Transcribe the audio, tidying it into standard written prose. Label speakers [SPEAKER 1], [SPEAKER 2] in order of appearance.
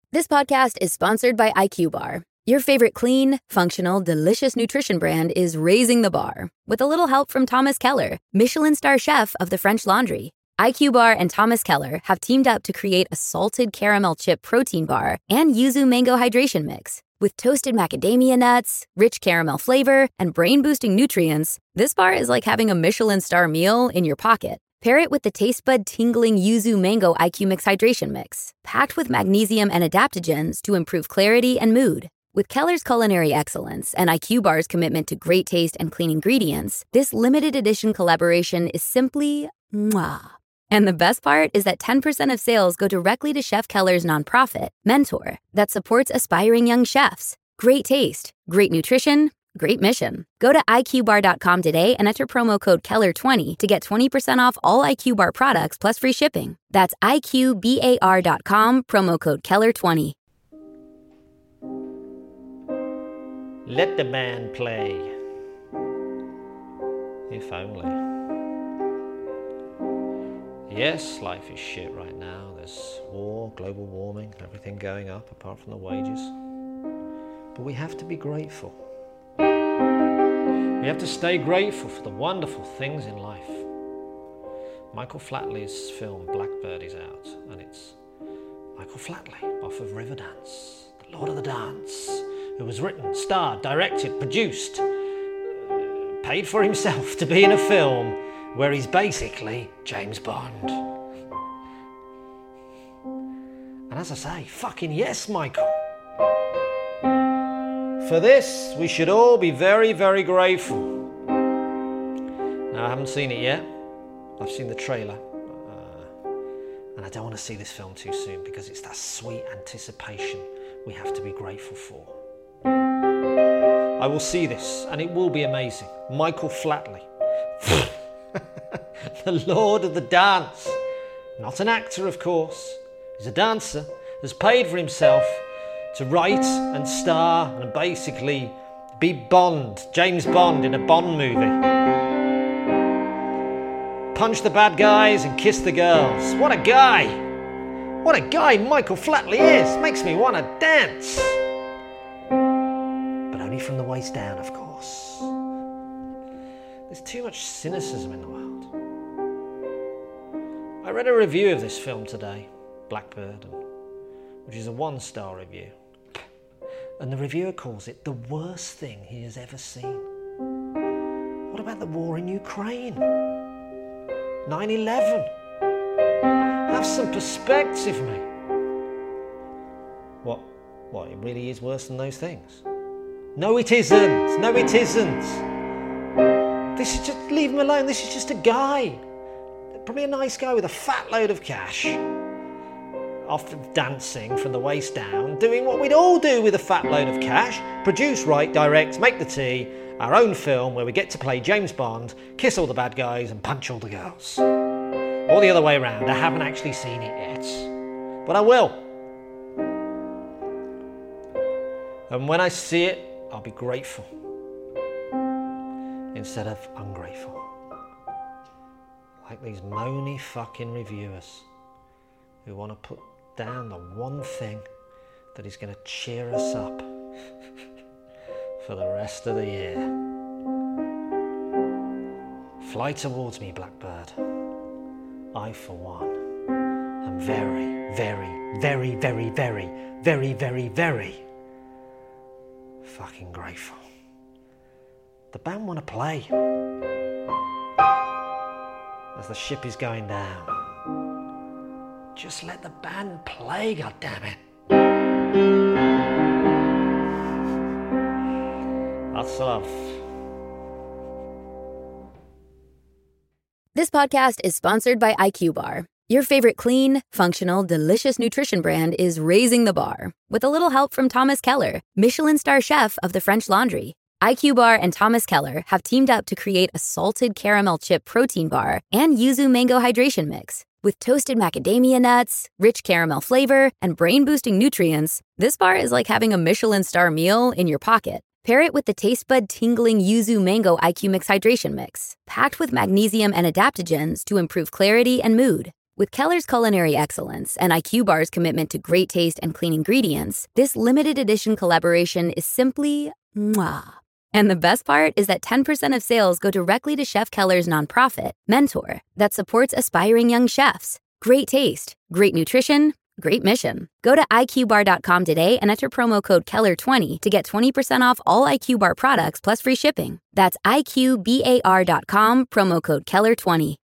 [SPEAKER 1] This podcast is sponsored by IQ Bar. Your favorite clean, functional, delicious nutrition brand is raising the bar with a little help from Thomas Keller, Michelin star chef of the French Laundry. IQ Bar and Thomas Keller have teamed up to create a salted caramel chip protein bar and yuzu mango hydration mix. With toasted macadamia nuts, rich caramel flavor, and brain-boosting nutrients, this bar is like having a Michelin star meal in your pocket. Pair it with the taste bud tingling yuzu mango IQ Mix hydration mix, packed with magnesium and adaptogens to improve clarity and mood. With Keller's culinary excellence and IQ Bar's commitment to great taste and clean ingredients, this limited edition collaboration is simply mwah. And the best part is that 10% of sales go directly to Chef Keller's nonprofit, Mentor, that supports aspiring young chefs. Great taste, great nutrition, great mission. Go to iqbar.com today and enter promo code KELLER20 to get 20% off all IQ Bar products plus free shipping. That's iqbar.com, promo code KELLER20.
[SPEAKER 2] Let the band play. If only. Yes, life is shit right now. There's war, global warming, everything going up apart from the wages. But we have to be grateful. We have to stay grateful for the wonderful things in life. Michael Flatley's film Blackbird is out, and it's Michael Flatley off of Riverdance, the Lord of the Dance, who was written, starred, directed, produced, paid for himself to be in a film where he's basically James Bond. And as I say, fucking yes, Michael. For this, we should all be very, very grateful. Now, I haven't seen it yet. I've seen the trailer. And I don't want to see this film too soon because it's that sweet anticipation we have to be grateful for. I will see this, and it will be amazing. Michael Flatley. The Lord of the Dance. Not an actor, of course. He's a dancer who's paid for himself to write and star and basically be Bond, James Bond in a Bond movie. Punch the bad guys and kiss the girls. What a guy! What a guy Michael Flatley is! Makes me want to dance! But only from the waist down, of course. There's too much cynicism in the world. I read a review of this film today, Blackbird, which is a 1-star review. And the reviewer calls it the worst thing he has ever seen. What about the war in Ukraine? 9/11? Have some perspective, mate. What, it really is worse than those things? No, it isn't. No, it isn't. This is just, leave him alone. This is just a guy. Probably a nice guy with a fat load of cash. Off dancing from the waist down, doing what we'd all do with a fat load of cash. Produce, write, direct, make the tea, our own film where we get to play James Bond, kiss all the bad guys and punch all the girls. Or the other way around. I haven't actually seen it yet, but I will. And when I see it, I'll be grateful instead of ungrateful. Like these moany fucking reviewers who want to put down the one thing that is going to cheer us up for the rest of the year. Fly towards me, Blackbird. I, for one, am very, very, very, very, very, very, very, very fucking grateful. The band want to play as the ship is going down. Just let the band play, goddammit. Lots of love.
[SPEAKER 1] This podcast is sponsored by IQ Bar. Your favorite clean, functional, delicious nutrition brand is raising the bar with a little help from Thomas Keller, Michelin star chef of the French Laundry. IQ Bar and Thomas Keller have teamed up to create a salted caramel chip protein bar and yuzu mango hydration mix. With toasted macadamia nuts, rich caramel flavor, and brain-boosting nutrients, this bar is like having a Michelin star meal in your pocket. Pair it with the taste bud tingling yuzu mango IQ Mix hydration mix, packed with magnesium and adaptogens to improve clarity and mood. With Keller's culinary excellence and IQ Bar's commitment to great taste and clean ingredients, this limited edition collaboration is simply mwah. And the best part is that 10% of sales go directly to Chef Keller's nonprofit, Mentor, that supports aspiring young chefs. Great taste, great nutrition, great mission. Go to IQBar.com today and enter promo code KELLER20 to get 20% off all IQ Bar products plus free shipping. That's IQBAR.com, promo code KELLER20.